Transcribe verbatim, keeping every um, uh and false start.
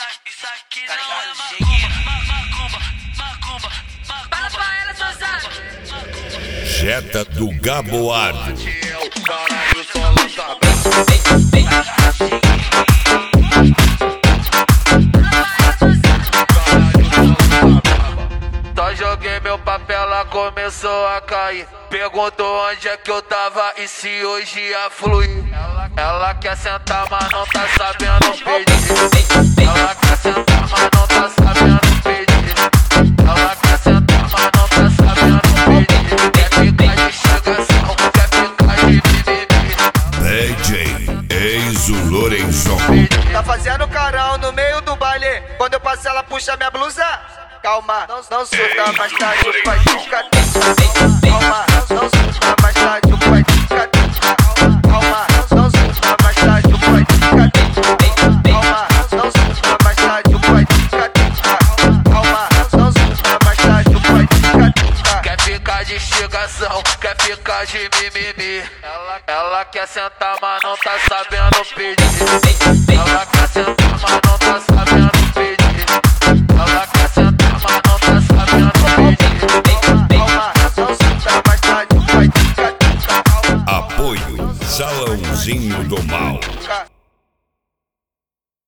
aqui, isso aqui não é macumba, macumba, macumba. Fala pra ela, Suzana. Jetta do Gaboardo. Só joguei meu papel, ela começou a cair. Perguntou onde é que eu tava e se hoje ia fluir. Ela, ela quer sentar, mas não tá sabendo pedir. Ela quer sentar, mas não tá sabendo pedir. Ela quer sentar, mas não tá sabendo pedir. Quer ficar de chegação, quer ficar de mimimi. D J Enzo Lorenzon. Tá fazendo carão no meio do baile. Quando eu passo ela puxa minha blusa. Calma, não, não surta, mais tarde o pai fica. Calma, não surta, mais tarde o pai fica. Calma, não surta, mais tarde o pai fica. Calma, não surta, mais tarde o pai fica. Calma, não surta, mais tarde o pai fica. Quer ficar de instigação, quer ficar de mimimi. Ela, ela quer sentar, mas não tá sabendo pedir. Ela quer sentar.